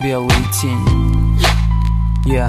белые тени. Я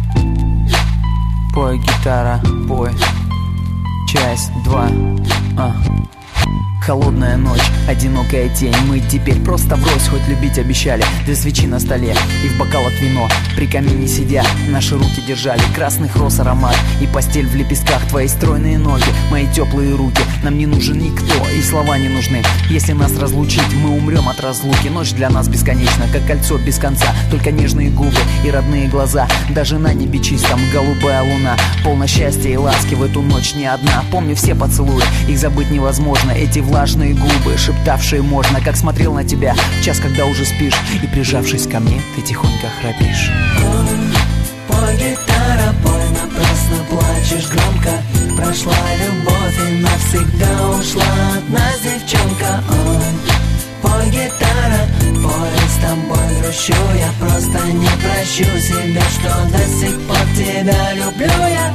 пой, гитара, пой. Часть 2. Холодная ночь, одинокая тень. Мы теперь просто врозь, хоть любить обещали. 2 свечи на столе и в бокалах вино. При камине сидя, наши руки держали красных роз аромат. И постель в лепестках, твои стройные ноги, мои теплые руки. Нам не нужен никто, и слова не нужны. Если нас разлучить, мы умрем от разлуки. Ночь для нас бесконечна, как кольцо без конца. Только нежные губы и родные глаза. Даже на небе чистом голубая луна. Полно счастья и ласки в эту ночь не одна. Помню все поцелуи, их забыть невозможно. Эти влажные губы, шептавшие можно. Как смотрел на тебя в час, когда уже спишь. И прижавшись ко мне, ты тихонько храпишь. Пой, гитара, пой, напрасно плачешь громко. Прошла любовь и навсегда ушла от нас девчонка. Пой, гитара, пой, с тобой грущу. Я просто не прощу себя, что до сих пор тебя люблю я.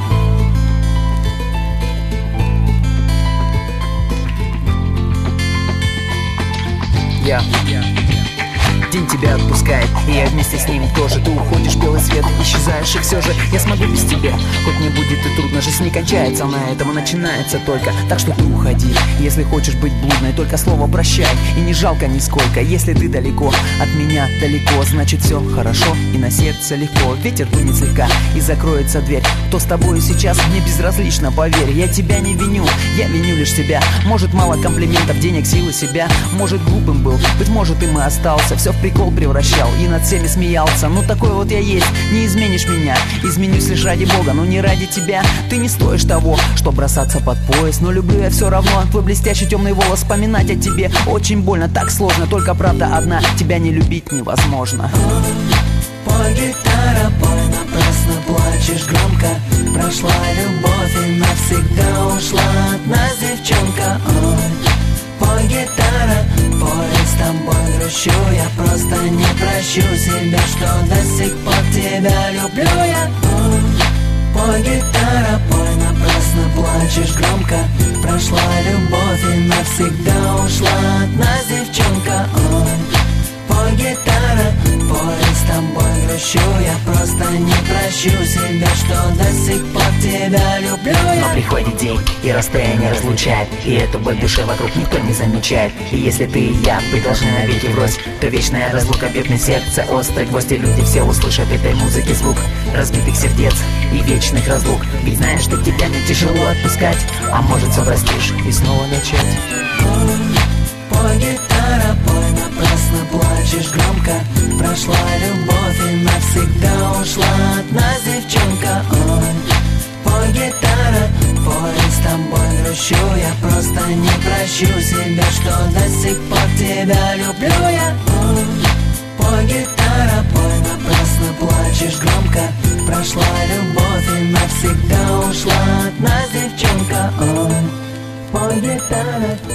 День тебя отпускает, и я вместе с ним тоже. Ты уходишь, белый свет, исчезаешь, и все же я смогу без тебя. Хоть мне будет и трудно, жизнь не кончается на этом, и начинается только. Так что ты уходи, если хочешь быть блудной, только слово прощай, и не жалко нисколько. Если ты далеко от меня, далеко, значит все хорошо, и на сердце легко. Ветер дунет слегка, и закроется дверь. Кто с тобой сейчас, мне безразлично, поверь. Я тебя не виню, я виню лишь себя. Может, мало комплиментов, денег, силы себя. Может, глупым был, быть может, им и остался. Все в прикол превращал и над всеми смеялся. Ну такой вот я есть, не изменишь меня. Изменюсь лишь ради Бога, но не ради тебя. Ты не стоишь того, что бросаться под пояс. Но люблю я все равно, твой блестящий темный волос. Вспоминать о тебе очень больно, так сложно. Только правда одна, тебя не любить невозможно. Пой, гитара, пой, напрасно плачешь громко. Прошла любовь и навсегда ушла от нас девчонка. Пой, гитара, пой, с тобой грущу. Я просто не прощу себя, что до сих пор тебя люблю я. Пой, гитара, пой, напрасно плачешь громко. Прошла любовь и навсегда ушла от нас девчонка. Пой, гитара, пой, с тобой грущу. Я просто не прощу себя, что до сих пор тебя люблю я. Но приходит день, и расстояние разлучает, и эту боль в душе вокруг никто не замечает. И если ты и я, вы должны навеки врозь, то вечная разлука бьет сердце острый гвоздь. И люди все услышат этой музыки звук разбитых сердец и вечных разлук. Ведь знаешь, что тебя не тяжело отпускать, а может все простишь и снова начать. Пой, гитара, пой, напрасно плачешь громко. Прошла любовь и навсегда ушла от нас девчонка. Пой, гитара, пой, с тобой грущу. Я просто не прощу себя, что до сих пор тебя люблю я. Пой, гитара, пой, напрасно плачешь громко. Прошла любовь и навсегда ушла от нас девчонка. Пой, гитара.